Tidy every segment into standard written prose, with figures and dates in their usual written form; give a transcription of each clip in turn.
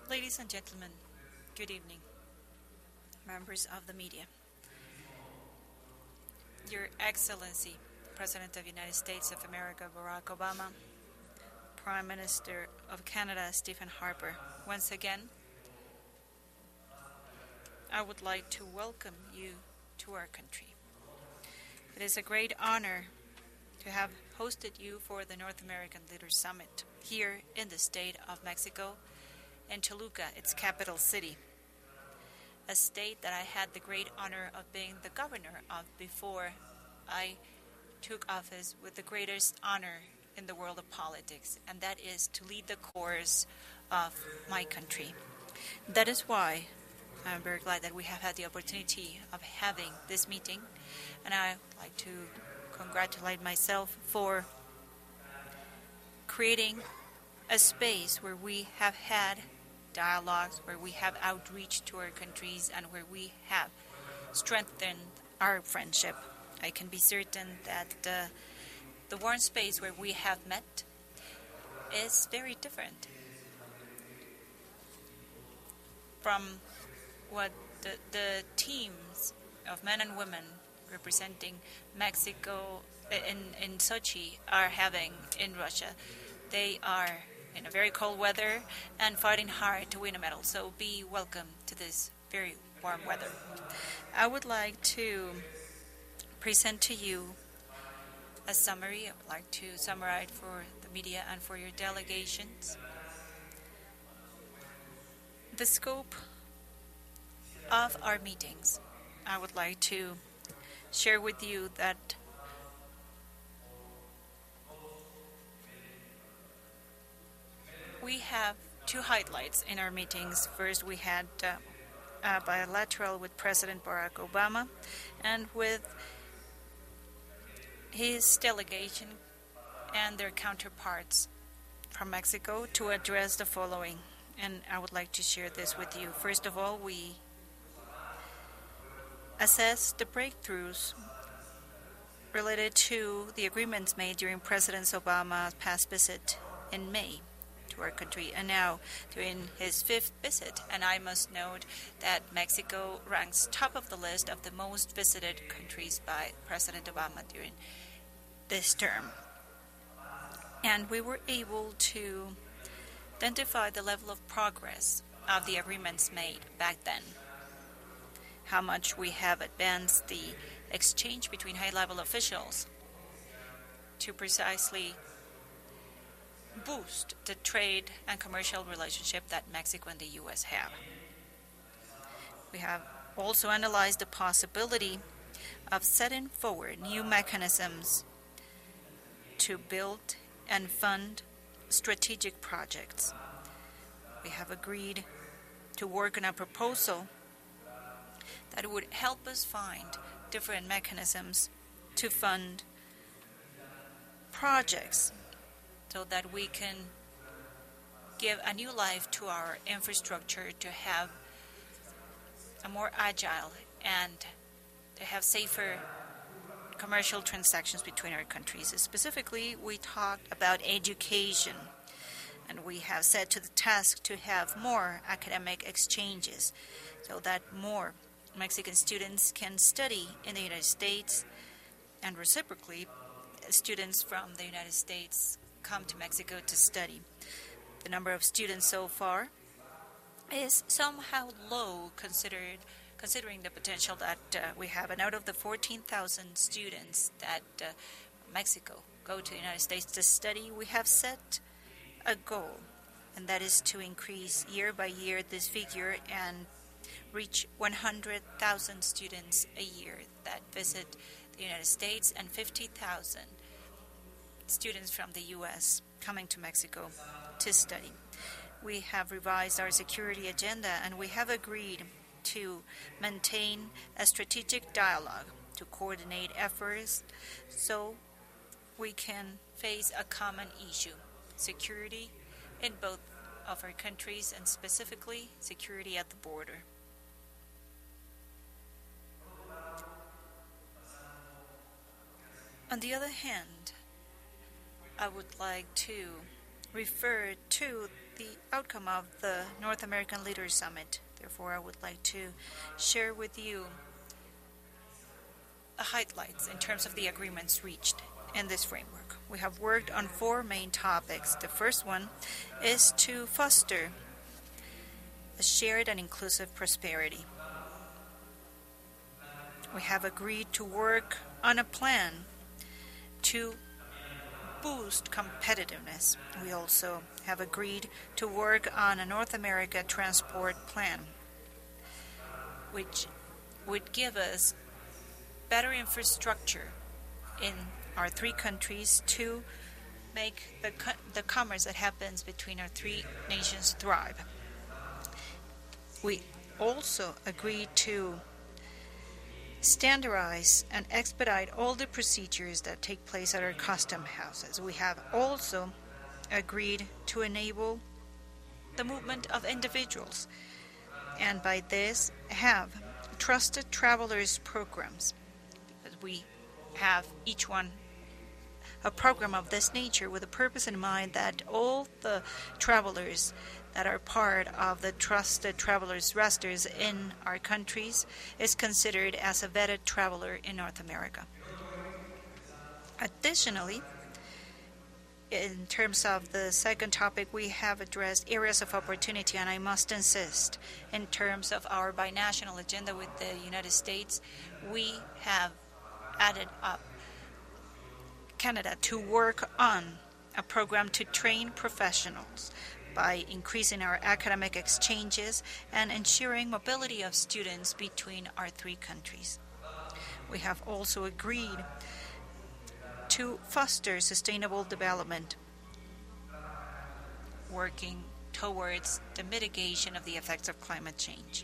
Ladies and gentlemen, good evening, members of the media. Your Excellency, President of the United States of America, Barack Obama, Prime Minister of Canada, Stephen Harper. Once again, I would like to welcome you to our country. It is a great honor to have hosted you for the North American Leaders Summit here in the state of Mexico, in Toluca, its capital city, a state that I had the great honor of being the governor of before I took office with the greatest honor in the world of politics, and that is to lead the course of my country. That is why I'm very glad that we have had the opportunity of having this meeting, and I would like to congratulate myself for creating a space where we have had dialogues, where we have outreach to our countries, and where we have strengthened our friendship. I can be certain that the warm space where we have met is very different from what the teams of men and women representing Mexico in Sochi are having in Russia. They are in a very cold weather and fighting hard to win a medal. So be welcome to this very warm weather. I would like to present to you a summary. I would like to summarize for the media and for your delegations the scope of our meetings. I would like to share with you that we have two highlights in our meetings. First, we had a bilateral with President Barack Obama and with his delegation and their counterparts from Mexico to address the following. And I would like to share this with you. First of all, we assessed the breakthroughs related to the agreements made during President Obama's past visit in May to our country, and now during his fifth visit. And I must note that Mexico ranks top of the list of the most visited countries by President Obama during this term. And we were able to identify the level of progress of the agreements made back then, how much we have advanced the exchange between high-level officials to precisely boost the trade and commercial relationship that Mexico and the U.S. have. We have also analyzed the possibility of setting forward new mechanisms to build and fund strategic projects. We have agreed to work on a proposal that would help us find different mechanisms to fund projects so that we can give a new life to our infrastructure, to have a more agile and to have safer commercial transactions between our countries. Specifically, we talked about education, and we have set to the task to have more academic exchanges so that more Mexican students can study in the United States, and reciprocally, students from the United States come to Mexico to study. The number of students so far is somehow low considering the potential that we have. And out of the 14,000 students that Mexico go to the United States to study, we have set a goal, and that is to increase year by year this figure and reach 100,000 students a year that visit the United States and 50,000 students from the U.S. coming to Mexico to study. We have revised our security agenda, and we have agreed to maintain a strategic dialogue to coordinate efforts so we can face a common issue, security in both of our countries, and specifically security at the border. On the other hand, I would like to refer to the outcome of the North American Leaders Summit. Therefore, I would like to share with you the highlights in terms of the agreements reached in this framework. We have worked on 4 main topics. The first one is to foster a shared and inclusive prosperity. We have agreed to work on a plan to boost competitiveness. We also have agreed to work on a North America transport plan, which would give us better infrastructure in our 3 countries to make the commerce that happens between our 3 nations thrive. We also agreed to standardize and expedite all the procedures that take place at our custom houses. We have also agreed to enable the movement of individuals, and by this have trusted travelers programs. We have each one a program of this nature with a purpose in mind that all the travelers that are part of the trusted travelers registers in our countries is considered as a vetted traveler in North America. Additionally, in terms of the second topic, we have addressed areas of opportunity, and I must insist, in terms of our binational agenda with the United States, we have added up Canada to work on a program to train professionals by increasing our academic exchanges and ensuring mobility of students between our 3 countries. We have also agreed to foster sustainable development, working towards the mitigation of the effects of climate change.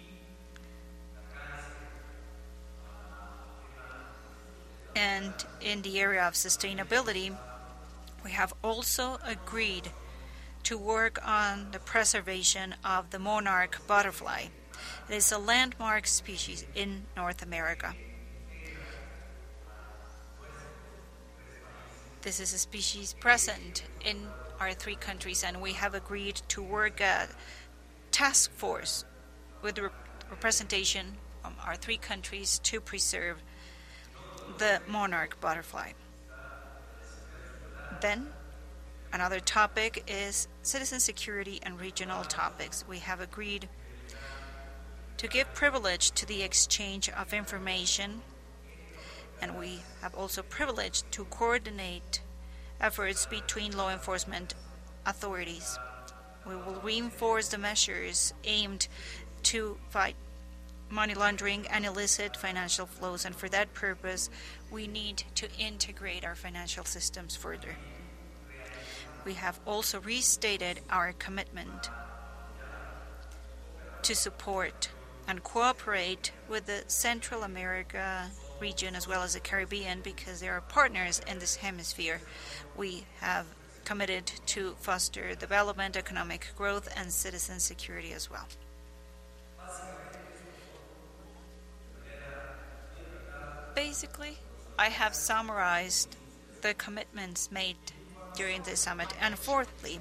And in the area of sustainability, we have also agreed to work on the preservation of the monarch butterfly. It is a landmark species in North America. This is a species present in our 3 countries, and we have agreed to work a task force with representation from our 3 countries to preserve the monarch butterfly. Then, another topic is citizen security and regional topics. We have agreed to give privilege to the exchange of information, and we have also privileged to coordinate efforts between law enforcement authorities. We will reinforce the measures aimed to fight money laundering and illicit financial flows, and for that purpose, we need to integrate our financial systems further. We have also restated our commitment to support and cooperate with the Central America region as well as the Caribbean because they are partners in this hemisphere. We have committed to foster development, economic growth, and citizen security as well. Basically, I have summarized the commitments made during the summit. And fourthly,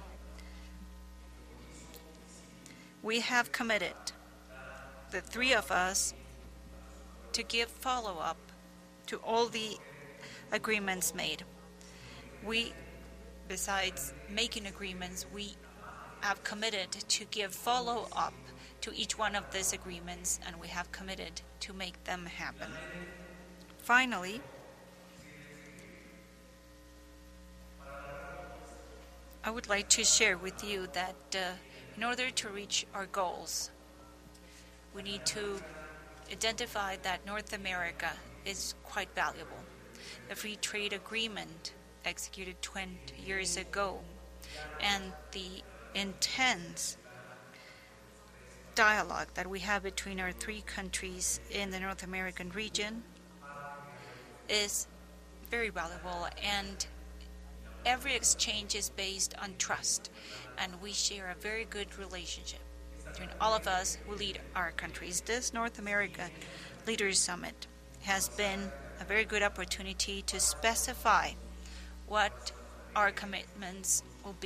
we have committed, the 3 of us, to give follow-up to all the agreements made. We, besides making agreements, we have committed to give follow-up to each one of these agreements, and we have committed to make them happen. Finally, I would like to share with you that in order to reach our goals, we need to identify that North America is quite valuable. The free trade agreement executed 20 years ago and the intense dialogue that we have between our 3 countries in the North American region is very valuable, and every exchange is based on trust, and we share a very good relationship between all of us who lead our countries. This North America Leaders Summit has been a very good opportunity to specify what our commitments will be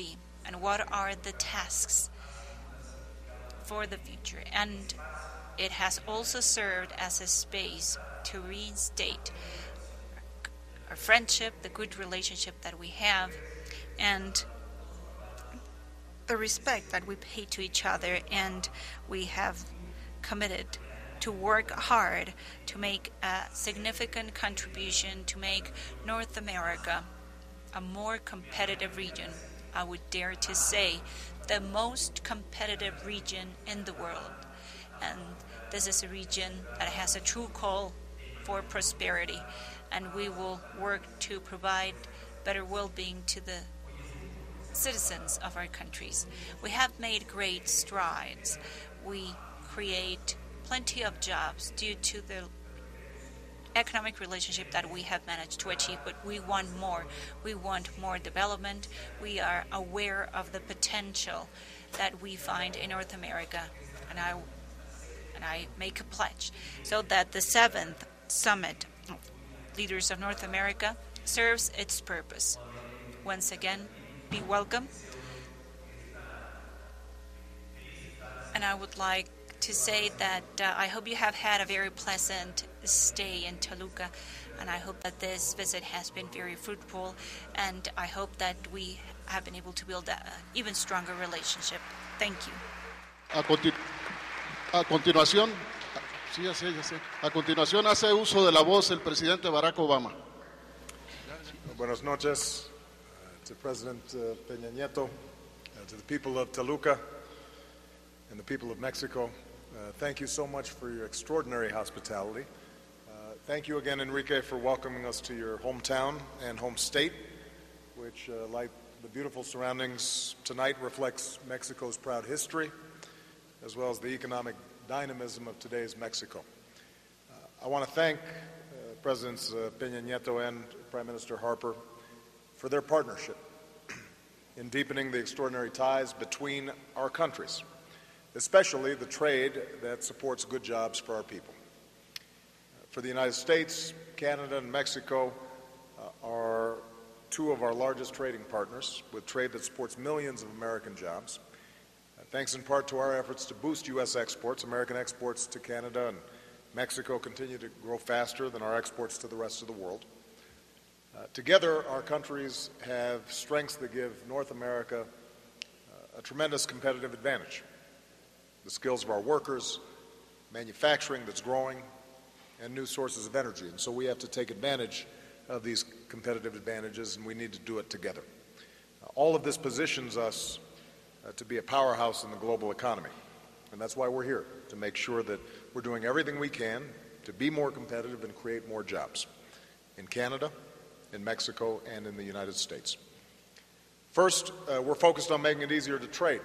and what are the tasks for the future. And it has also served as a space to reinstate our friendship, the good relationship that we have, and the respect that we pay to each other. And we have committed to work hard to make a significant contribution to make North America a more competitive region. I would dare to say the most competitive region in the world. And this is a region that has a true call for prosperity, and we will work to provide better well-being to the citizens of our countries. We have made great strides. We create plenty of jobs due to the economic relationship that we have managed to achieve, but we want more. We want more development. We are aware of the potential that we find in North America, and I make a pledge so that the 7th Summit of Leaders of North America serves its purpose. Once again, be welcome. And I would like to say that I hope you have had a very pleasant stay in Toluca, and I hope that this visit has been very fruitful, and I hope that we have been able to build an even stronger relationship. Thank you. A continuación, sí, ya sé. A continuación hace uso de la voz el presidente Barack Obama. Buenas noches to President Peña Nieto, to the people of Toluca and the people of Mexico. Thank you so much for your extraordinary hospitality. Thank you again, Enrique, for welcoming us to your hometown and home state, which, like the beautiful surroundings tonight, reflects Mexico's proud history, as well as the economic dynamism of today's Mexico. I want to thank Presidents Peña Nieto and Prime Minister Harper for their partnership in deepening the extraordinary ties between our countries, especially the trade that supports good jobs for our people. For the United States, Canada, and Mexico are two of our largest trading partners, with trade that supports millions of American jobs. Thanks in part to our efforts to boost U.S. exports, American exports to Canada and Mexico continue to grow faster than our exports to the rest of the world. Together, our countries have strengths that give North America a tremendous competitive advantage. The skills of our workers, manufacturing that's growing, and new sources of energy. And so we have to take advantage of these competitive advantages, and we need to do it together. All of this positions us to be a powerhouse in the global economy. And that's why we're here, to make sure that we're doing everything we can to be more competitive and create more jobs in Canada, in Mexico, and in the United States. First, we're focused on making it easier to trade.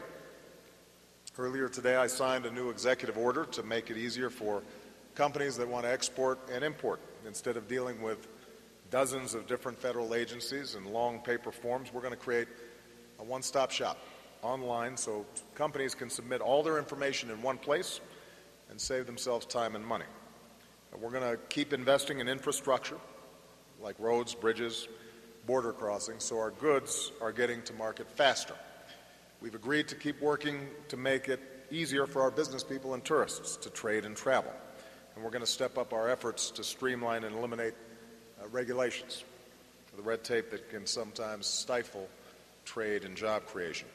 Earlier today, I signed a new executive order to make it easier for companies that want to export and import. Instead of dealing with dozens of different federal agencies and long paper forms, we're going to create a one-stop shop online so companies can submit all their information in one place and save themselves time and money. We're going to keep investing in infrastructure like roads, bridges, border crossings, so our goods are getting to market faster. We've agreed to keep working to make it easier for our business people and tourists to trade and travel. And we're going to step up our efforts to streamline and eliminate regulations, the red tape that can sometimes stifle trade and job creation.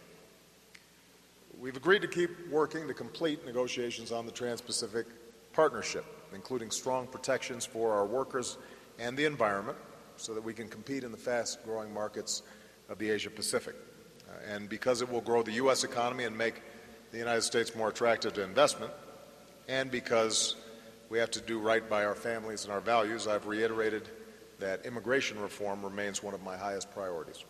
We've agreed to keep working to complete negotiations on the Trans-Pacific Partnership, including strong protections for our workers and the environment so that we can compete in the fast-growing markets of the Asia-Pacific. And because it will grow the U.S. economy and make the United States more attractive to investment, and because we have to do right by our families and our values, I've reiterated that immigration reform remains one of my highest priorities.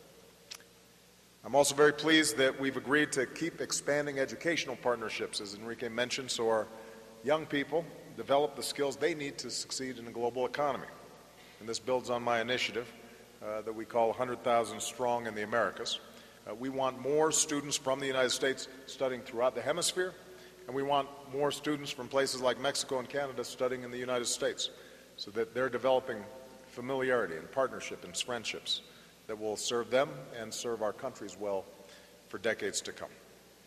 I'm also very pleased that we've agreed to keep expanding educational partnerships, as Enrique mentioned, so our young people develop the skills they need to succeed in a global economy. And this builds on my initiative that we call 100,000 Strong in the Americas. We want more students from the United States studying throughout the hemisphere, and we want more students from places like Mexico and Canada studying in the United States so that they're developing familiarity and partnership and friendships that will serve them and serve our countries well for decades to come.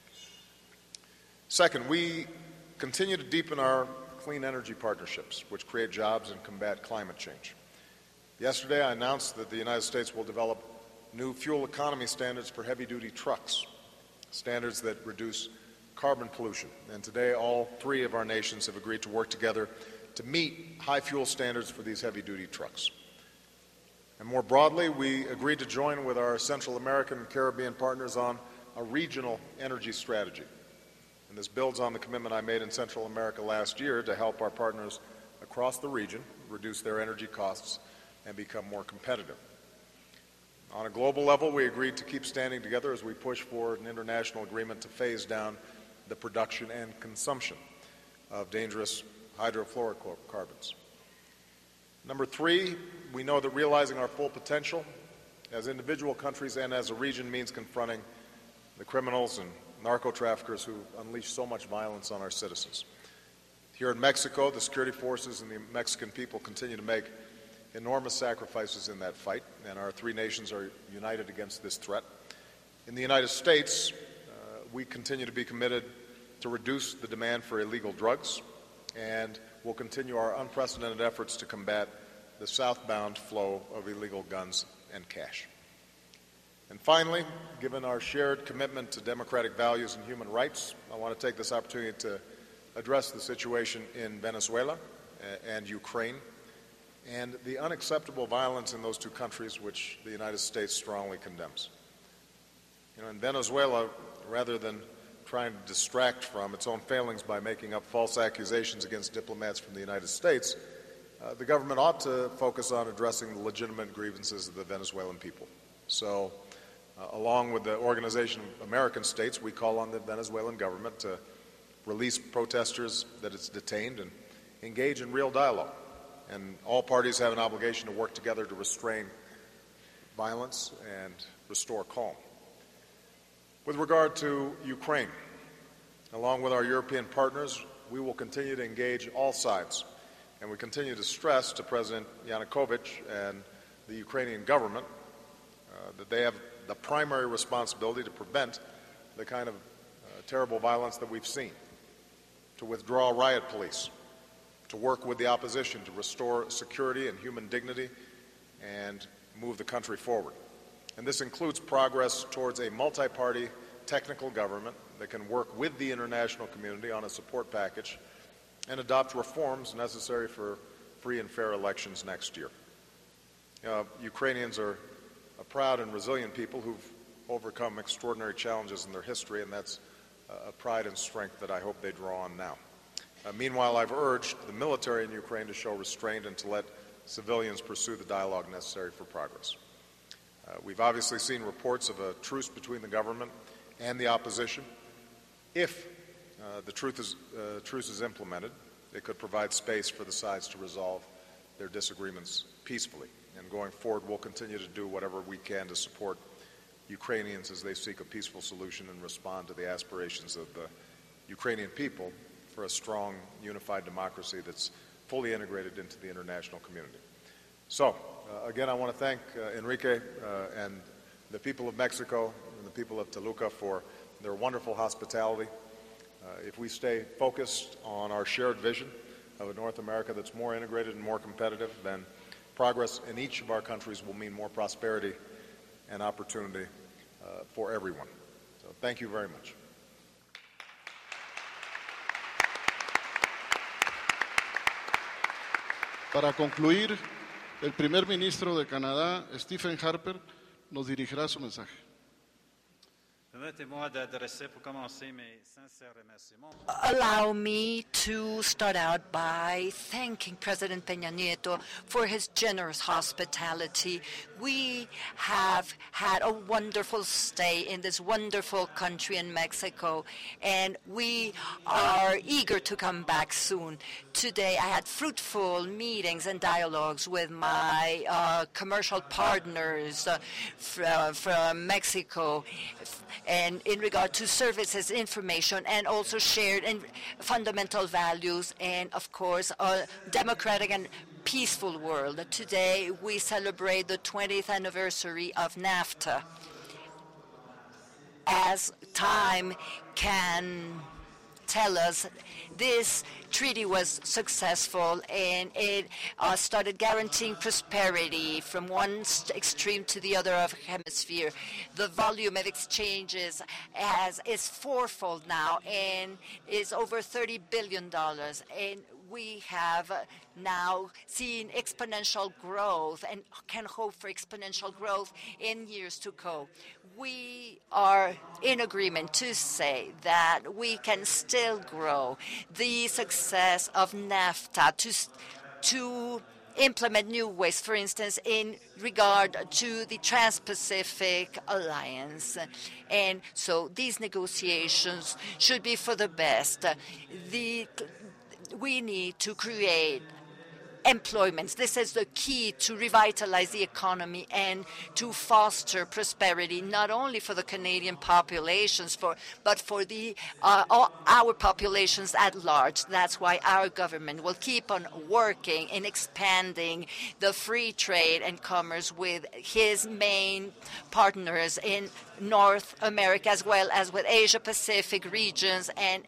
Second, we continue to deepen our clean energy partnerships, which create jobs and combat climate change. Yesterday, I announced that the United States will develop new fuel economy standards for heavy-duty trucks, standards that reduce carbon pollution. And today, all three of our nations have agreed to work together to meet high fuel standards for these heavy-duty trucks. And more broadly, we agreed to join with our Central American and Caribbean partners on a regional energy strategy. And this builds on the commitment I made in Central America last year to help our partners across the region reduce their energy costs and become more competitive. On a global level, we agreed to keep standing together as we push for an international agreement to phase down the production and consumption of dangerous hydrofluorocarbons. Number three, we know that realizing our full potential as individual countries and as a region means confronting the criminals and narco-traffickers who unleash so much violence on our citizens. Here in Mexico, the security forces and the Mexican people continue to make enormous sacrifices in that fight, and our three nations are united against this threat. In the United States, we continue to be committed to reduce the demand for illegal drugs, and will continue our unprecedented efforts to combat the southbound flow of illegal guns and cash. And finally, given our shared commitment to democratic values and human rights, I want to take this opportunity to address the situation in Venezuela and Ukraine and the unacceptable violence in those two countries which the United States strongly condemns. In Venezuela, rather than trying to distract from its own failings by making up false accusations against diplomats from the United States, the government ought to focus on addressing the legitimate grievances of the Venezuelan people. So, along with the Organization of American States, we call on the Venezuelan government to release protesters that it's detained and engage in real dialogue. And all parties have an obligation to work together to restrain violence and restore calm. With regard to Ukraine, along with our European partners, we will continue to engage all sides. And we continue to stress to President Yanukovych and the Ukrainian government that they have the primary responsibility to prevent the kind of terrible violence that we've seen, to withdraw riot police, to work with the opposition to restore security and human dignity and move the country forward. And this includes progress towards a multi-party technical government that can work with the international community on a support package and adopt reforms necessary for free and fair elections next year. Ukrainians are a proud and resilient people who've overcome extraordinary challenges in their history, and that's a pride and strength that I hope they draw on now. Meanwhile, I've urged the military in Ukraine to show restraint and to let civilians pursue the dialogue necessary for progress. We've obviously seen reports of a truce between the government and the opposition. If the truce is implemented, it could provide space for the sides to resolve their disagreements peacefully. And going forward, we'll continue to do whatever we can to support Ukrainians as they seek a peaceful solution and respond to the aspirations of the Ukrainian people for a strong, unified democracy that's fully integrated into the international community. So, again, I want to thank Enrique and the people of Mexico and the people of Toluca for their wonderful hospitality. If we stay focused on our shared vision of a North America that's more integrated and more competitive, then progress in each of our countries will mean more prosperity and opportunity for everyone. So thank you very much. Para concluir, el primer ministro de Canadá, Stephen Harper, nos dirigirá su mensaje. Permettez-moi d'adresser pour commencer mes sincères remerciements. Allow me to start out by thanking President Peña Nieto for his generous hospitality. We have had a wonderful stay in this wonderful country in Mexico, and we are eager to come back soon. Today I had fruitful meetings and dialogues with my commercial partners from Mexico, and in regard to services, information, and also shared and fundamental values, and of course a democratic and peaceful world. Today we celebrate the 20th anniversary of NAFTA. as time can tell us, this treaty was successful, and it started guaranteeing prosperity from one extreme to the other of the hemisphere. The volume of exchanges is fourfold now and is over $30 billion. And we have now seen exponential growth and can hope for exponential growth in years to come. We are in agreement to say that we can still grow. The success of NAFTA to implement new ways, for instance, in regard to the Trans-Pacific Alliance. And so these negotiations should be for the best. We need to create employment. This is the key to revitalize the economy and to foster prosperity, not only for the Canadian populations, but for our populations at large. That's why our government will keep on working in expanding the free trade and commerce with his main partners in North America, as well as with Asia-Pacific regions and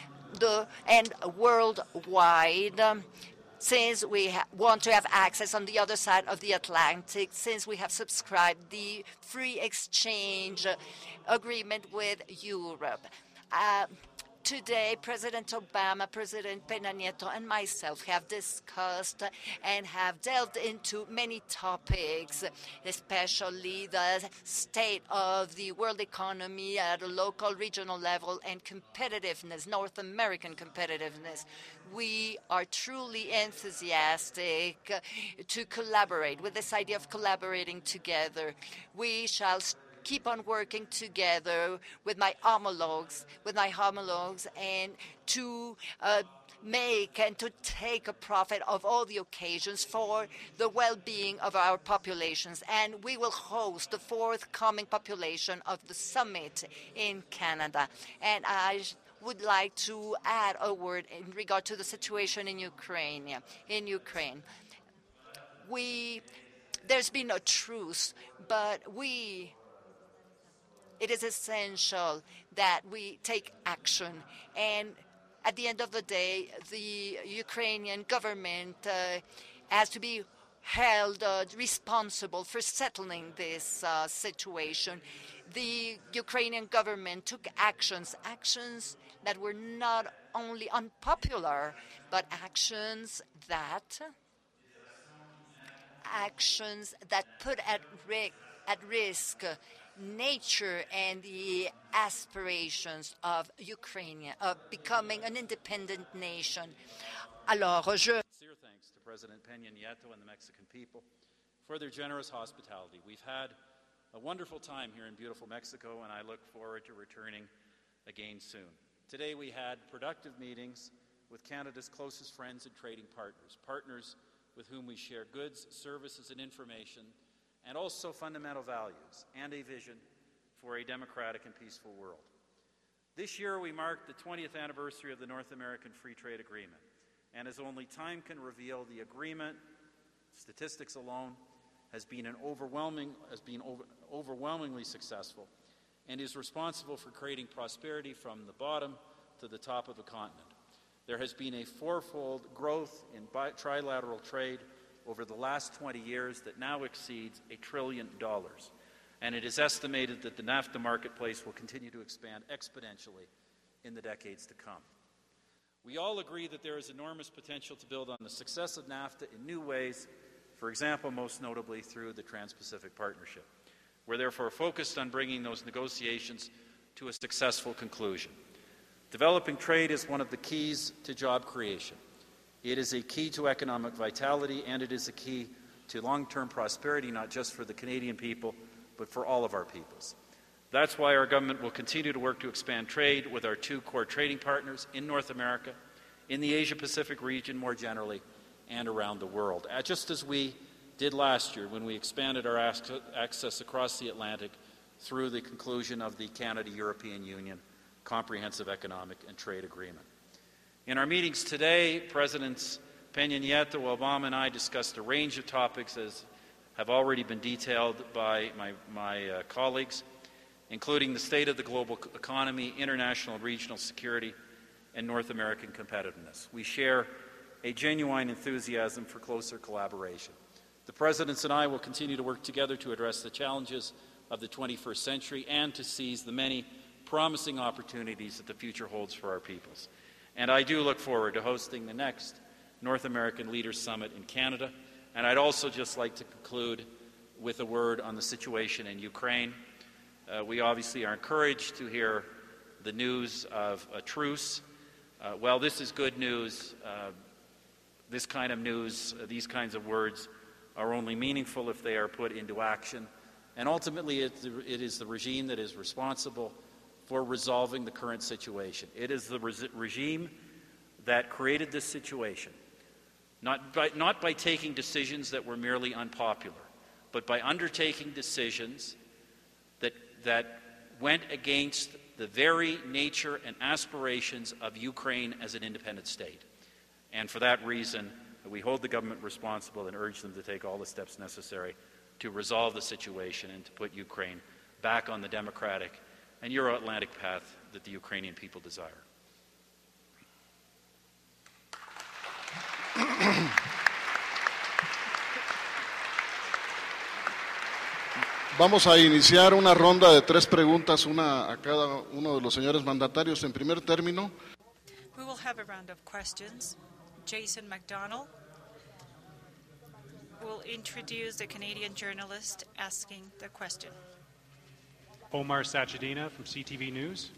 worldwide. Since we want to have access on the other side of the Atlantic, since we have subscribed the free exchange agreement with Europe. Today, President Obama, President Peña Nieto, and myself have discussed and have delved into many topics, especially the state of the world economy at a local, regional level, and competitiveness, North American competitiveness. We are truly enthusiastic to collaborate with this idea of collaborating together. We shall keep on working together with my homologues, and to make and to take a profit of all the occasions for the well-being of our populations. And we will host the forthcoming population of the summit in Canada. And I would like to add a word in regard to the situation in Ukraine. There's been a truce, but it is essential that we take action. And at the end of the day, the Ukrainian government has to be held responsible for settling this situation. The Ukrainian government took actions that were not only unpopular, but actions that put at risk nature and the aspirations of Ukraine, of becoming an independent nation. Sincere thanks to President Peña Nieto and the Mexican people for their generous hospitality. We've had a wonderful time here in beautiful Mexico, and I look forward to returning again soon. Today we had productive meetings with Canada's closest friends and trading partners with whom we share goods, services, and information, and also fundamental values and a vision for a democratic and peaceful world. This year we mark the 20th anniversary of the North American Free Trade Agreement, and as only time can reveal, the agreement, statistics alone, has been overwhelmingly successful and is responsible for creating prosperity from the bottom to the top of the continent. There has been a fourfold growth in trilateral trade over the last 20 years that now exceeds $1 trillion. And it is estimated that the NAFTA marketplace will continue to expand exponentially in the decades to come. We all agree that there is enormous potential to build on the success of NAFTA in new ways, for example, most notably through the Trans-Pacific Partnership. We're therefore focused on bringing those negotiations to a successful conclusion. Developing trade is one of the keys to job creation. It is a key to economic vitality, and it is a key to long-term prosperity, not just for the Canadian people, but for all of our peoples. That's why our government will continue to work to expand trade with our two core trading partners in North America, in the Asia-Pacific region more generally, and around the world, just as we did last year when we expanded our access across the Atlantic through the conclusion of the Canada-European Union Comprehensive Economic and Trade Agreement. In our meetings today, Presidents Peña Nieto, Obama, and I discussed a range of topics as have already been detailed by my colleagues. including the state of the global economy, international and regional security, and North American competitiveness. We share a genuine enthusiasm for closer collaboration. The Presidents and I will continue to work together to address the challenges of the 21st century and to seize the many promising opportunities that the future holds for our peoples. And I do look forward to hosting the next North American Leaders Summit in Canada. And I'd also just like to conclude with a word on the situation in Ukraine. We obviously are encouraged to hear the news of a truce. Well, this is good news. This kind of news, these kinds of words, are only meaningful if they are put into action. And ultimately, it is the regime that is responsible for resolving the current situation. It is the regime that created this situation, not by taking decisions that were merely unpopular, but by undertaking decisions that went against the very nature and aspirations of Ukraine as an independent state. And for that reason, we hold the government responsible and urge them to take all the steps necessary to resolve the situation and to put Ukraine back on the democratic and Euro-Atlantic path that the Ukrainian people desire. Vamos a iniciar una ronda de 3 preguntas, una a cada uno de los señores mandatarios. En primer término, We will have a round of questions. Jason McDonald will introduce the Canadian journalist asking the question. Omar Sachedina from CTV News.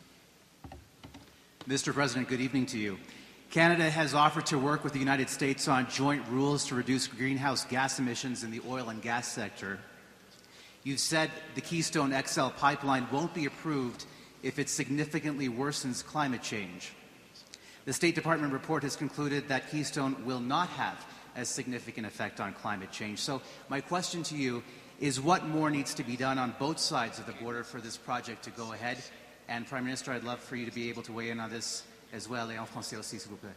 Mr. President, good evening to you. Canada has offered to work with the United States on joint rules to reduce greenhouse gas emissions in the oil and gas sector. You've said the Keystone XL pipeline won't be approved if it significantly worsens climate change. The State Department report has concluded that Keystone will not have a significant effect on climate change. So my question to you is, what more needs to be done on both sides of the border for this project to go ahead? And Prime Minister, I'd love for you to be able to weigh in on this as well. Et en français aussi, s'il vous plaît.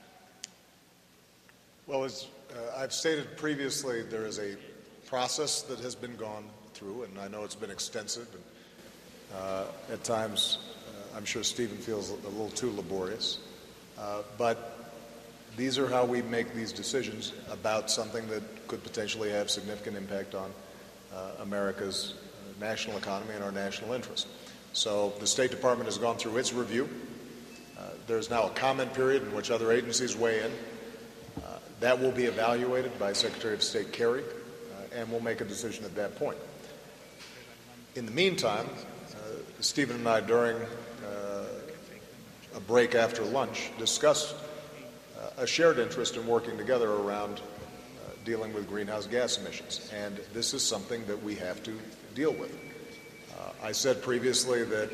Well, as I've stated previously, there is a process that has been gone through, and I know it's been extensive, and at times I'm sure Stephen feels a little too laborious. But these are how we make these decisions about something that could potentially have significant impact on America's national economy and our national interest. So the State Department has gone through its review. There's now a comment period in which other agencies weigh in. That will be evaluated by Secretary of State Kerry, and we'll make a decision at that point. In the meantime, Stephen and I, during a break after lunch, discussed a shared interest in working together around dealing with greenhouse gas emissions. And this is something that we have to deal with. I said previously that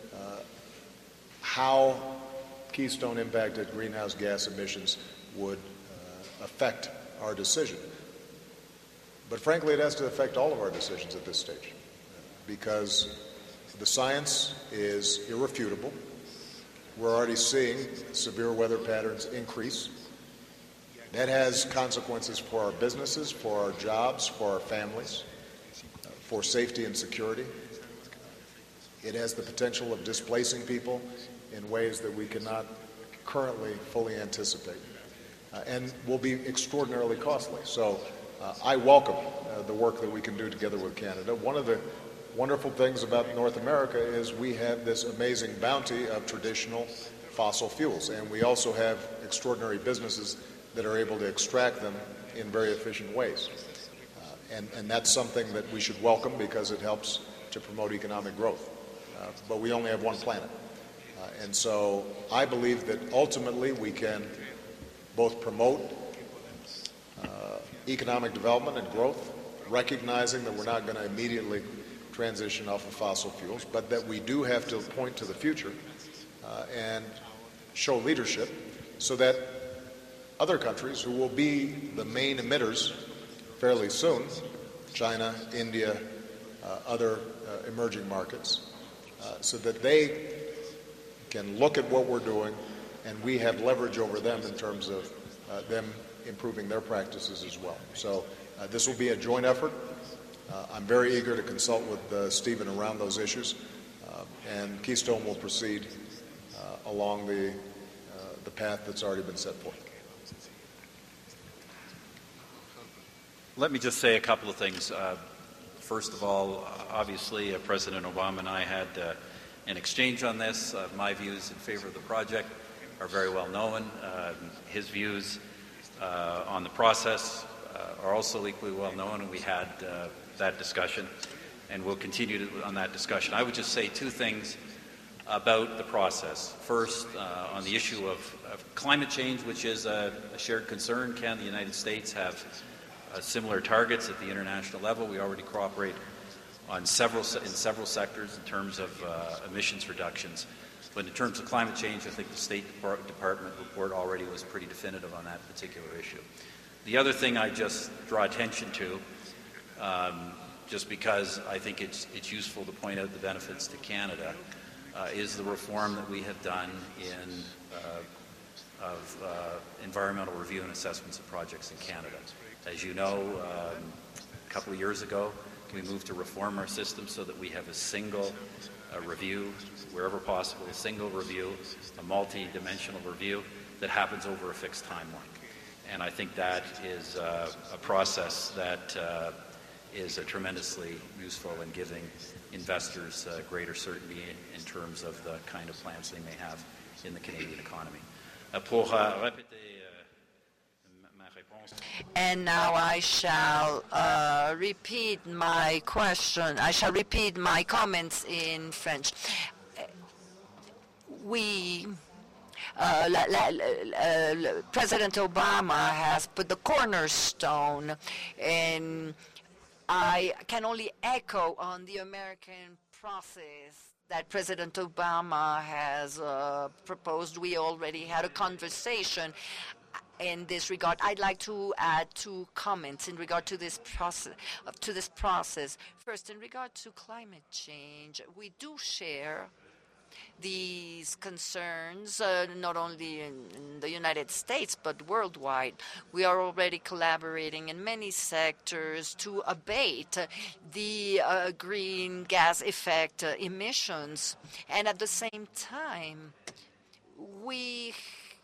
how Keystone impacted greenhouse gas emissions would affect our decision. But frankly, it has to affect all of our decisions at this stage, because the science is irrefutable. We're already seeing severe weather patterns increase. That has consequences for our businesses, for our jobs, for our families, for safety and security. It has the potential of displacing people in ways that we cannot currently fully anticipate, and will be extraordinarily costly. So I welcome the work that we can do together with Canada. One of the wonderful things about North America is we have this amazing bounty of traditional fossil fuels, and we also have extraordinary businesses that are able to extract them in very efficient ways. And that's something that we should welcome, because it helps to promote economic growth. But we only have one planet. And so I believe that ultimately we can both promote economic development and growth, recognizing that we're not going to immediately transition off of fossil fuels, but that we do have to point to the future and show leadership so that other countries who will be the main emitters fairly soon, China, India, other emerging markets, so that they can look at what we're doing and we have leverage over them in terms of them improving their practices as well. So this will be a joint effort. I'm very eager to consult with Stephen around those issues, and Keystone will proceed along the path that's already been set forth. Let me just say a couple of things. First of all, obviously, President Obama and I had an exchange on this. My views in favor of the project are very well known. His views on the process are also equally well known, and we had that discussion, and we'll continue on that discussion. I would just say two things about the process. First, on the issue of climate change, which is a shared concern. Canada and the United States have similar targets at the international level. We already cooperate on several sectors in terms of emissions reductions. But in terms of climate change, I think the State Department report already was pretty definitive on that particular issue. The other thing I just draw attention to, just because I think it's useful to point out the benefits to Canada, is the reform that we have done in environmental review and assessments of projects in Canada. As you know, a couple of years ago, we moved to reform our system so that we have a single review, wherever possible, a single review, a multi-dimensional review that happens over a fixed timeline. And I think that is a process that is tremendously useful in giving investors greater certainty in terms of the kind of plans they may have in the Canadian economy. Pour répéter ma réponse. And now I shall repeat my question. I shall repeat my comments in French. President Obama has put the cornerstone, and I can only echo on the American process that President Obama has proposed. We already had a conversation in this regard. I'd like to add two comments in regard to this process. First, in regard to climate change, we do share these concerns, not only in the United States, but worldwide. We are already collaborating in many sectors to abate the green gas effect emissions. And at the same time, we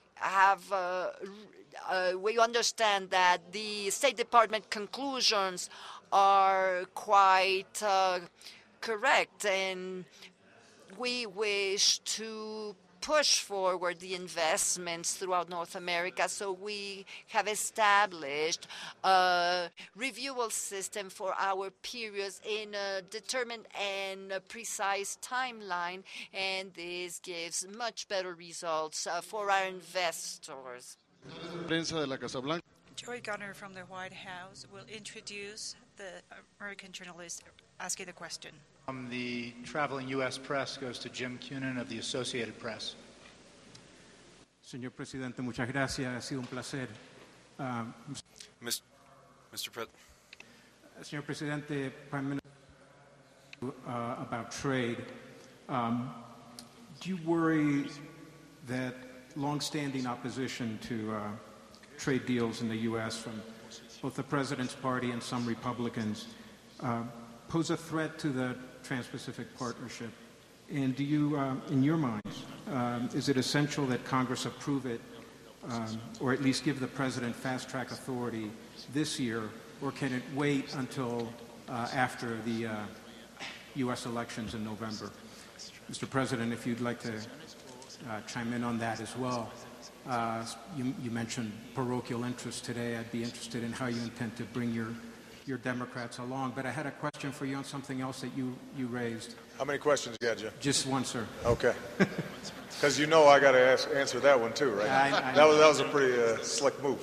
understand that the State Department conclusions are quite correct, and we wish to push forward the investments throughout North America, so we have established a reviewal system for our periods in a determined and precise timeline, and this gives much better results for our investors. Prensa de la Casa Blanca. Joy Gunner from the White House will introduce the American journalist asking the question. The traveling U.S. press goes to Jim Cunin of the Associated Press. Señor Presidente, muchas gracias. Ha sido un placer. Señor Presidente, Prime Minister, about trade. Do you worry that long-standing opposition to trade deals in the U.S. from both the President's party and some Republicans pose a threat to the Trans-Pacific Partnership? And do you, in your minds, is it essential that Congress approve it, or at least give the President fast-track authority this year, or can it wait until after the U.S. elections in November? Mr. President, if you'd like to chime in on that as well. You mentioned parochial interest today. I'd be interested in how you intend to bring your Democrats along. But I had a question for you on something else that you raised. How many questions you got, Jim? Just one, sir. Okay. Because you know I got to answer that one too, right? That was a pretty slick move.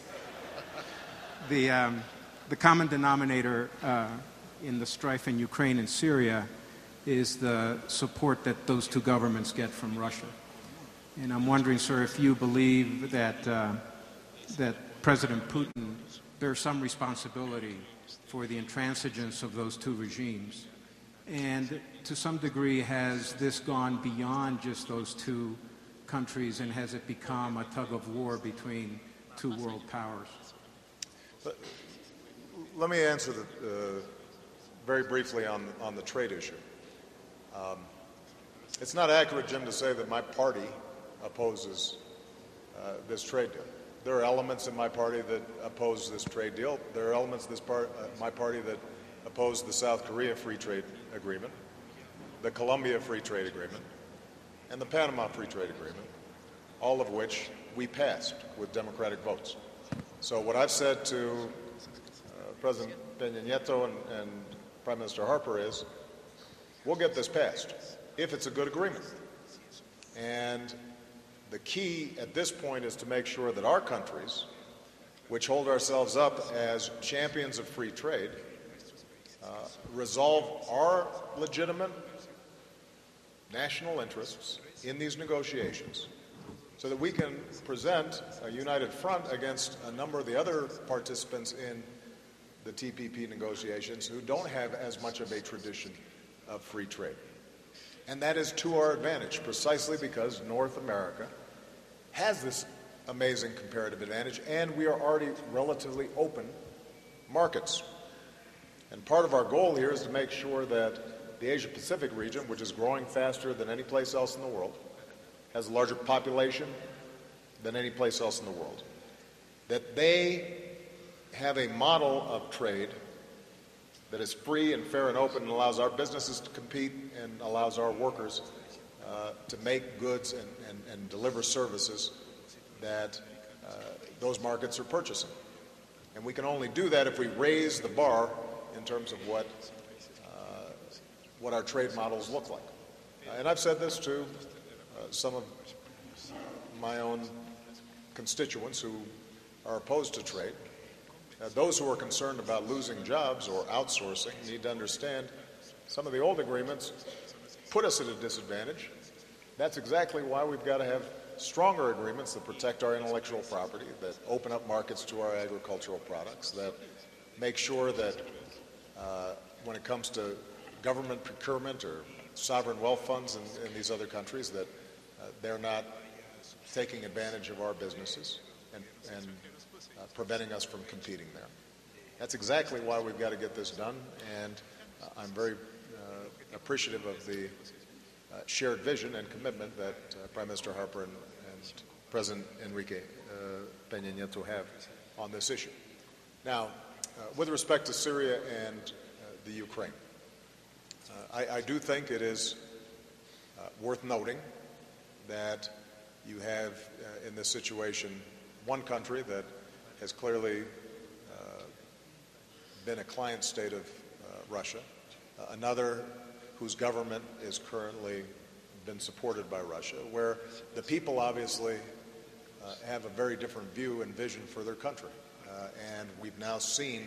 The common denominator in the strife in Ukraine and Syria is the support that those two governments get from Russia. And I'm wondering, sir, if you believe that that President Putin bears some responsibility for the intransigence of those two regimes. And to some degree, has this gone beyond just those two countries, and has it become a tug of war between two world powers? Let me answer very briefly on the trade issue. It's not accurate, Jim, to say that my party opposes this trade deal. There are elements in my party that oppose this trade deal. There are elements in my party that oppose the South Korea Free Trade Agreement, the Colombia Free Trade Agreement, and the Panama Free Trade Agreement, all of which we passed with Democratic votes. So what I've said to President Peña Nieto and Prime Minister Harper is, we'll get this passed if it's a good agreement. And the key at this point is to make sure that our countries, which hold ourselves up as champions of free trade, resolve our legitimate national interests in these negotiations so that we can present a united front against a number of the other participants in the TPP negotiations who don't have as much of a tradition of free trade. And that is to our advantage, precisely because North America has this amazing comparative advantage, and we are already relatively open markets. And part of our goal here is to make sure that the Asia-Pacific region, which is growing faster than any place else in the world, has a larger population than any place else in the world, that they have a model of trade that is free and fair and open and allows our businesses to compete and allows our workers to make goods and deliver services that those markets are purchasing. And we can only do that if we raise the bar in terms of what our trade models look like. And I've said this to some of my own constituents who are opposed to trade. Those who are concerned about losing jobs or outsourcing need to understand some of the old agreements put us at a disadvantage. That's exactly why we've got to have stronger agreements that protect our intellectual property, that open up markets to our agricultural products, that make sure that when it comes to government procurement or sovereign wealth funds in these other countries, that they're not taking advantage of our businesses and preventing us from competing there. That's exactly why we've got to get this done, and I'm very appreciative of the shared vision and commitment that Prime Minister Harper and President Enrique Peña Nieto have on this issue. Now, with respect to Syria and the Ukraine, I do think it is worth noting that you have in this situation one country that has clearly been a client state of Russia, another whose government is currently been supported by Russia, where the people obviously have a very different view and vision for their country. And we've now seen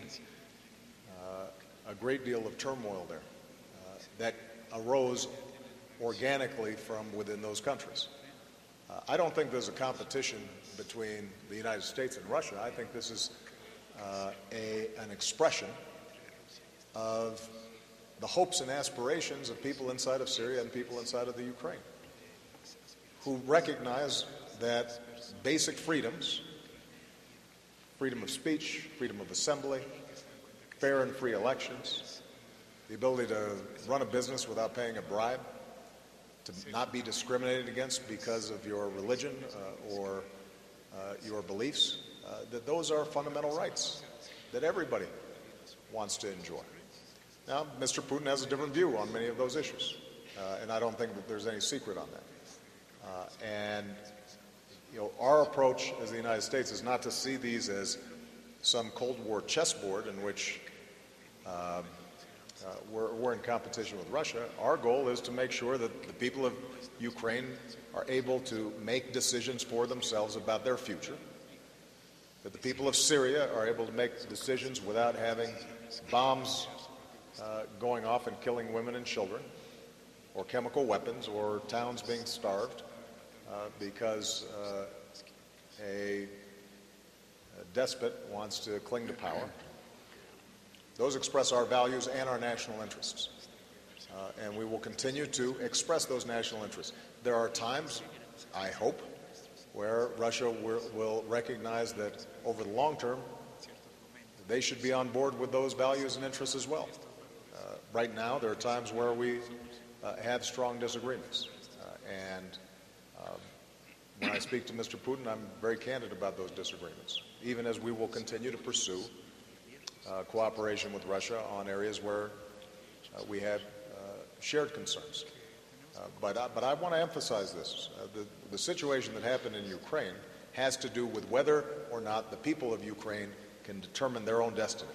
a great deal of turmoil there that arose organically from within those countries. I don't think there's a competition between the United States and Russia. I think this is an expression of the hopes and aspirations of people inside of Syria and people inside of the Ukraine, who recognize that basic freedoms, freedom of speech, freedom of assembly, fair and free elections, the ability to run a business without paying a bribe, to not be discriminated against because of your religion or your beliefs, that those are fundamental rights that everybody wants to enjoy. Now, Mr. Putin has a different view on many of those issues, and I don't think that there's any secret on that. And our approach as the United States is not to see these as some Cold War chessboard in which we're in competition with Russia. Our goal is to make sure that the people of Ukraine are able to make decisions for themselves about their future, that the people of Syria are able to make decisions without having bombs going off and killing women and children, or chemical weapons, or towns being starved because a despot wants to cling to power. Those express our values and our national interests. And we will continue to express those national interests. There are times, I hope, where Russia will recognize that over the long term, they should be on board with those values and interests as well. Right now, there are times where we have strong disagreements. And when I speak to Mr. Putin, I'm very candid about those disagreements, even as we will continue to pursue cooperation with Russia on areas where we have shared concerns. But I want to emphasize this. The situation that happened in Ukraine has to do with whether or not the people of Ukraine can determine their own destiny.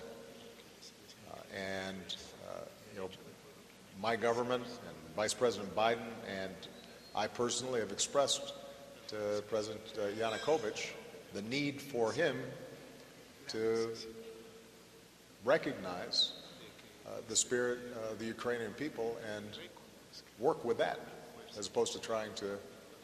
My government and Vice President Biden and I personally have expressed to President Yanukovych the need for him to recognize the spirit of the Ukrainian people and work with that, as opposed to trying to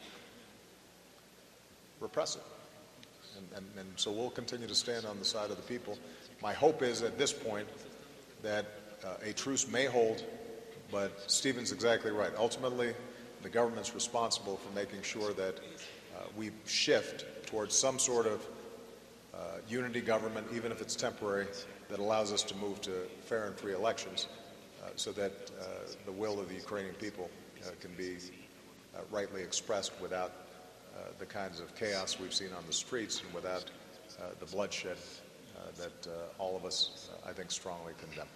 repress it. And so we'll continue to stand on the side of the people. My hope is at this point that a truce may hold, but Stephen's exactly right. Ultimately, the government's responsible for making sure that we shift towards some sort of unity government, even if it's temporary, that allows us to move to fair and free elections so that the will of the Ukrainian people can be rightly expressed without the kinds of chaos we've seen on the streets and without the bloodshed that all of us, I think, strongly condemn.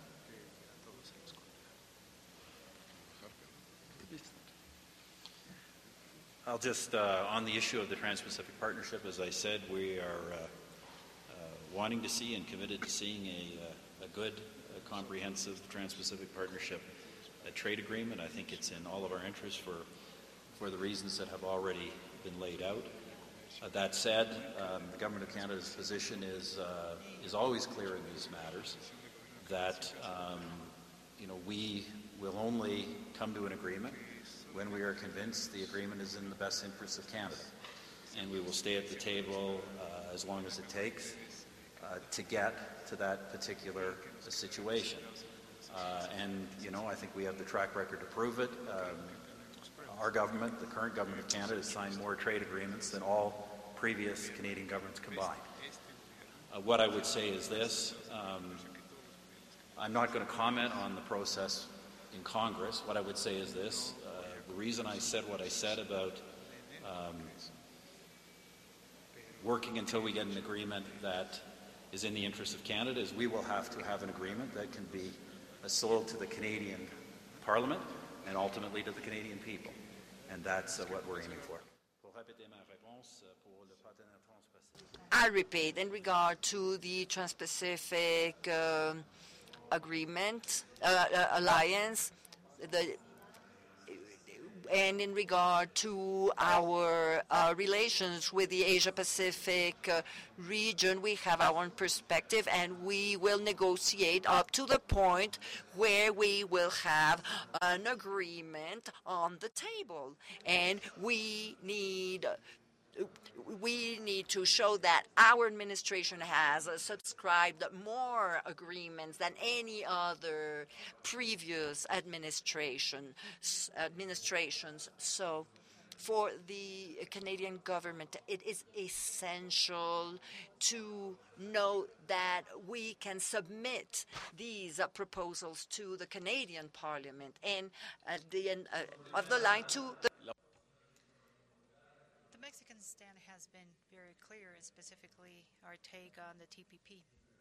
I'll just, on the issue of the Trans-Pacific Partnership, as I said, we are wanting to see and committed to seeing a good, comprehensive Trans-Pacific Partnership trade agreement. I think it's in all of our interests for the reasons that have already been laid out. That said, the Government of Canada's position is always clear in these matters, that we will only come to an agreement when we are convinced the agreement is in the best interests of Canada. And we will stay at the table as long as it takes to get to that particular situation. I think we have the track record to prove it. Our government, the current Government of Canada, has signed more trade agreements than all previous Canadian governments combined. What I would say is this. I'm not going to comment on the process in Congress. What I would say is this. The reason I said what I said about working until we get an agreement that is in the interest of Canada is we will have to have an agreement that can be sold to the Canadian Parliament and ultimately to the Canadian people. And that's what we're aiming for. I repeat, in regard to the Trans-Pacific Agreement, Alliance, and in regard to our relations with the Asia-Pacific region, we have our own perspective, and we will negotiate up to the point where we will have an agreement on the table. And we need to show that our administration has subscribed more agreements than any other previous administrations. So for the Canadian government, it is essential to know that we can submit these proposals to the Canadian Parliament. And at the end of the line, to the Mexican stand has been very clear, specifically our take on the TPP.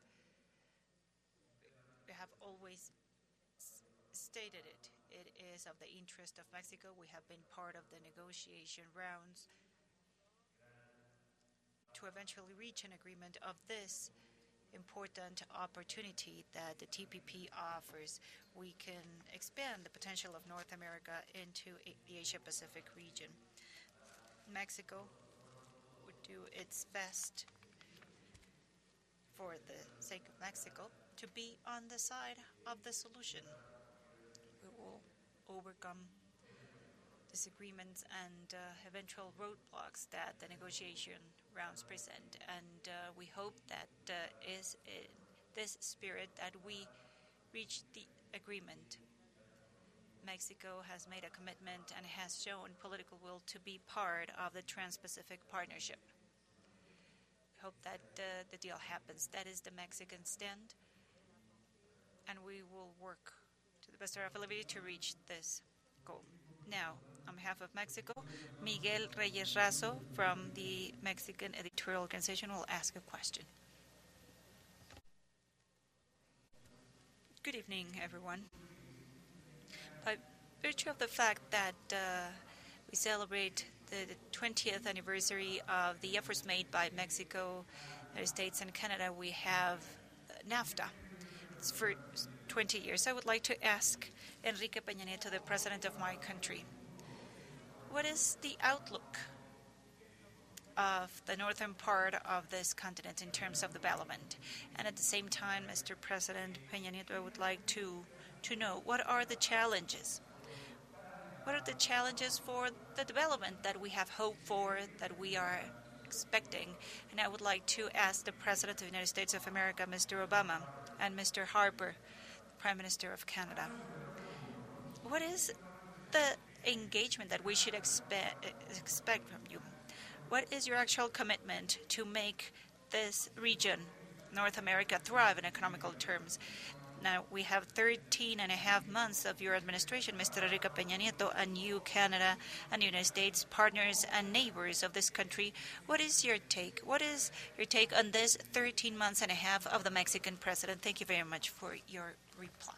We have always stated it. It is of the interest of Mexico. We have been part of the negotiation rounds to eventually reach an agreement of this important opportunity that the TPP offers. We can expand the potential of North America into the Asia-Pacific region. Mexico would do its best for the sake of Mexico to be on the side of the solution. We will overcome disagreements and eventual roadblocks that the negotiation rounds present. And we hope that is in this spirit that we reach the agreement. Mexico has made a commitment and has shown political will to be part of the Trans-Pacific Partnership. We hope that the deal happens. That is the Mexican stand, and we will work to to the best of our ability to reach this goal. Now, on behalf of Mexico, Miguel Reyes Razo from the Mexican Editorial Organization will ask a question. Good evening, everyone. By virtue of the fact that we celebrate the 20th anniversary of the efforts made by Mexico, United States, and Canada, we have NAFTA. It's for 20 years. I would like to ask Enrique Peña Nieto, the president of my country, what is the outlook of the northern part of this continent in terms of development? And at the same time, Mr. President Peña Nieto, I would like to know what are the challenges? What are the challenges for the development that we have hope for, that we are expecting? And I would like to ask the President of the United States of America, Mr. Obama, and Mr. Harper, Prime Minister of Canada, what is the engagement that we should expect from you? What is your actual commitment to make this region, North America, thrive in economical terms? Now, we have 13 and a half months of your administration, Mr. Enrique Peña Nieto, and you, Canada, and the United States, partners and neighbors of this country. What is your take? What is your take on this 13 months and a half of the Mexican president? Thank you very much for your reply.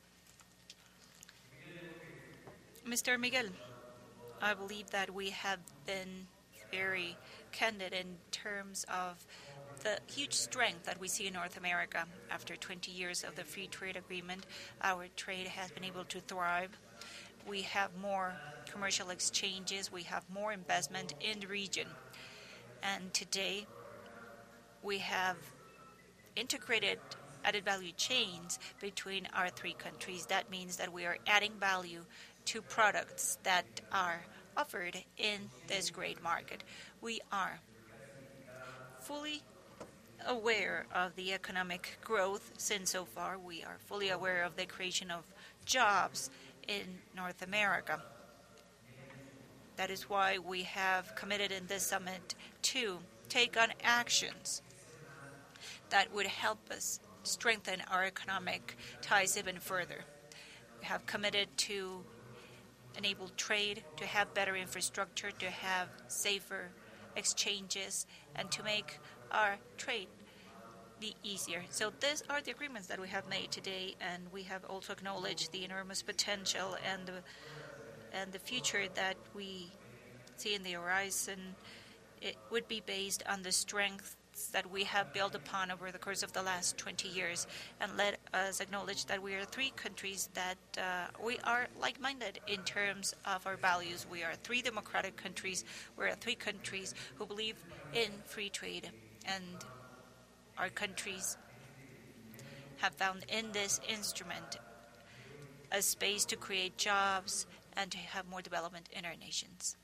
Mr. Miguel, I believe that we have been very candid in terms of the huge strength that we see in North America. After 20 years of the free trade agreement, our trade has been able to thrive. We have more commercial exchanges, we have more investment in the region. And today, we have integrated added value chains between our three countries. That means that we are adding value to products that are offered in this great market. We are fully aware of the economic growth seen so far. We are fully aware of the creation of jobs in North America. That is why we have committed in this summit to take on actions that would help us strengthen our economic ties even further. We have committed to enable trade, to have better infrastructure, to have safer exchanges, and to make our trade be easier. So these are the agreements that we have made today, and we have also acknowledged the enormous potential and the future that we see in the horizon. It would be based on the strengths that we have built upon over the course of the last 20 years. And let us acknowledge that we are three countries that we are like-minded in terms of our values. We are three democratic countries. We are three countries who believe in free trade. And our countries have found in this instrument a space to create jobs and to have more development in our nations.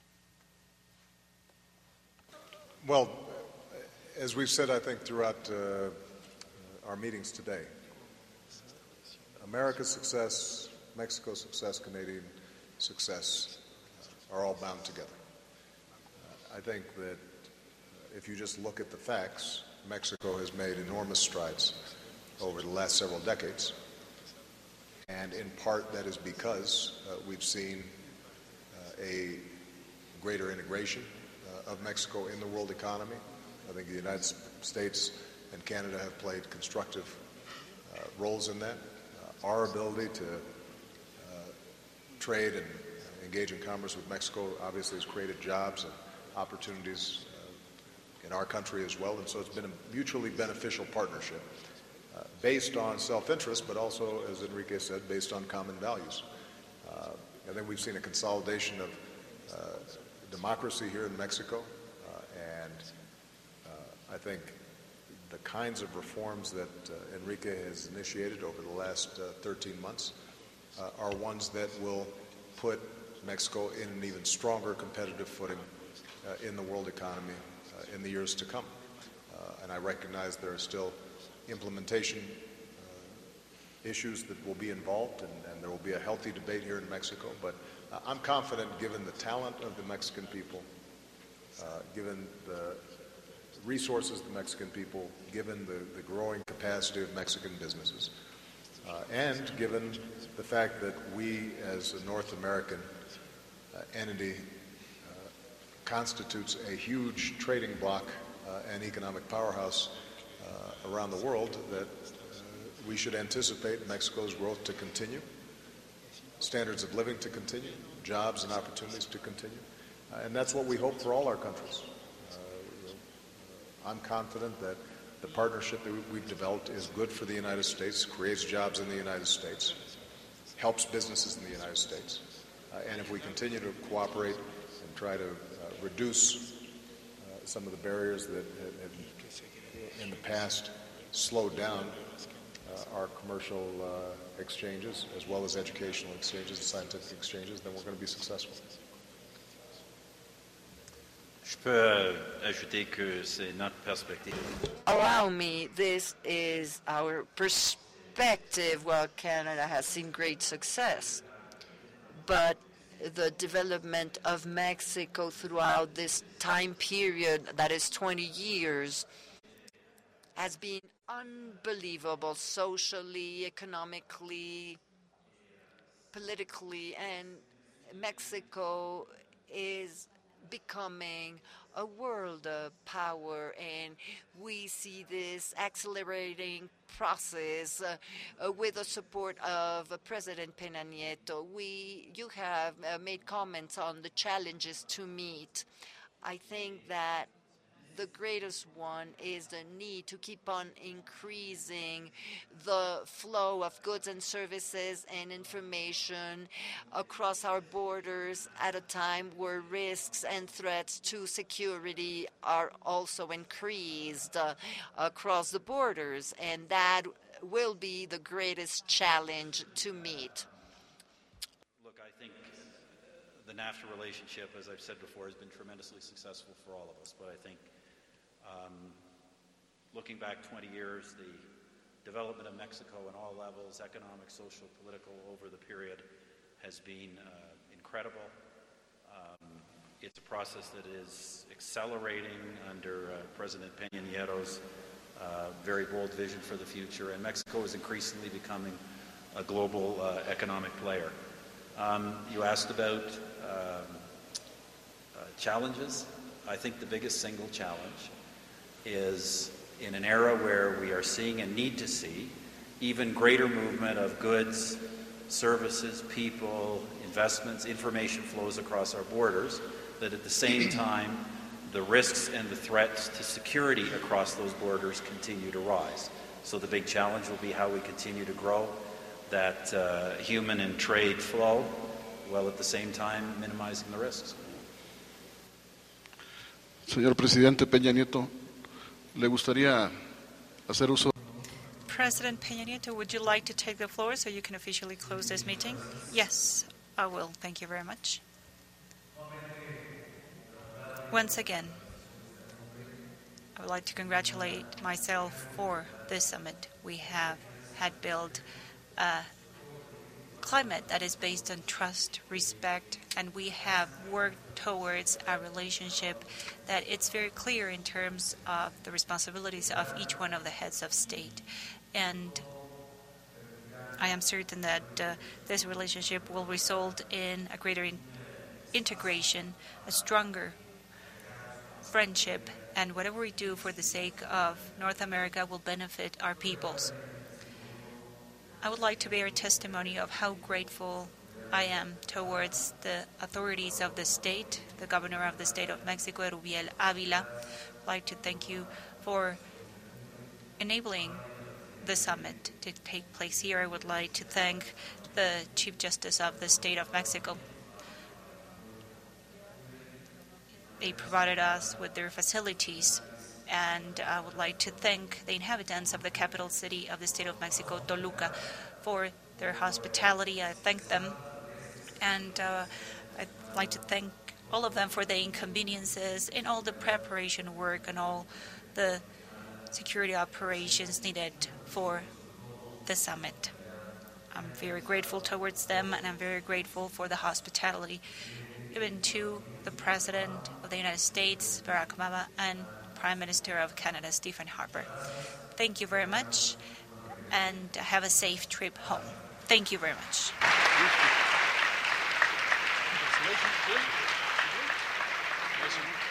Well, as we've said, I think, throughout our meetings today, America's success, Mexico's success, Canadian success are all bound together. I think that if you just look at the facts, Mexico has made enormous strides over the last several decades. And in part, that is because we've seen a greater integration of Mexico in the world economy. I think the United States and Canada have played constructive roles in that. Our ability to trade and engage in commerce with Mexico obviously has created jobs and opportunities in our country as well. And so it's been a mutually beneficial partnership based on self-interest, but also, as Enrique said, based on common values. I think we've seen a consolidation of democracy here in Mexico, and I think the kinds of reforms that Enrique has initiated over the last 13 months are ones that will put Mexico in an even stronger competitive footing in the world economy in the years to come. And I recognize there are still implementation issues that will be involved, and there will be a healthy debate here in Mexico. But I'm confident, given the talent of the Mexican people, given the resources of the Mexican people, given the growing capacity of Mexican businesses, and given the fact that we, as a North American entity, constitutes a huge trading bloc and economic powerhouse around the world, that we should anticipate Mexico's growth to continue, standards of living to continue, jobs and opportunities to continue. And that's what we hope for all our countries. I'm confident that the partnership that we've developed is good for the United States, creates jobs in the United States, helps businesses in the United States. And if we continue to cooperate and try to reduce some of the barriers that have in the past slowed down our commercial exchanges, as well as educational exchanges and scientific exchanges, then we're going to be successful. Je peux ajouter que c'est notre perspective. Allow me, this is our perspective. Well, Canada has seen great success, but the development of Mexico throughout this time period, that is 20 years, has been unbelievable socially, economically, politically, and Mexico is becoming a world power, and we see this accelerating process with the support of President Peña Nieto. You have made comments on the challenges to meet. I think that the greatest one is the need to keep on increasing the flow of goods and services and information across our borders at a time where risks and threats to security are also increased across the borders, and that will be the greatest challenge to meet. Look, I think the NAFTA relationship, as I've said before, has been tremendously successful for all of us, but I think looking back 20 years, the development of Mexico on all levels, economic, social, political, over the period has been incredible. It's a process that is accelerating under President Peña Nieto's very bold vision for the future, and Mexico is increasingly becoming a global economic player. You asked about challenges. I think the biggest single challenge is, in an era where we are seeing and need to see even greater movement of goods, services, people, investments, information flows across our borders, that at the same time the risks and the threats to security across those borders continue to rise. So the big challenge will be how we continue to grow that human and trade flow, while at the same time minimizing the risks. Señor Presidente Peña Nieto, ¿le gustaría hacer uso? President Peña Nieto, would you like to take the floor so you can officially close this meeting? Yes, I will. Thank you very much. Once again, I would like to congratulate myself for this summit. We have had built a climate that is based on trust, respect, and we have worked towards a relationship that it's very clear in terms of the responsibilities of each one of the heads of state. And I am certain that this relationship will result in a greater integration, a stronger friendship, and whatever we do for the sake of North America will benefit our peoples. I would like to bear testimony of how grateful I am towards the authorities of the state, the governor of the state of Mexico, Erubiel Avila. I'd like to thank you for enabling the summit to take place here. I would like to thank the Chief Justice of the state of Mexico. They provided us with their facilities, and I would like to thank the inhabitants of the capital city of the state of Mexico, Toluca, for their hospitality. I thank them, and I'd like to thank all of them for the inconveniences and all the preparation work and all the security operations needed for the summit. I'm very grateful towards them, and I'm very grateful for the hospitality given to the President of the United States, Barack Obama, and Prime Minister of Canada, Stephen Harper. Thank you very much. and have a safe trip home. Thank you very much. Congratulations.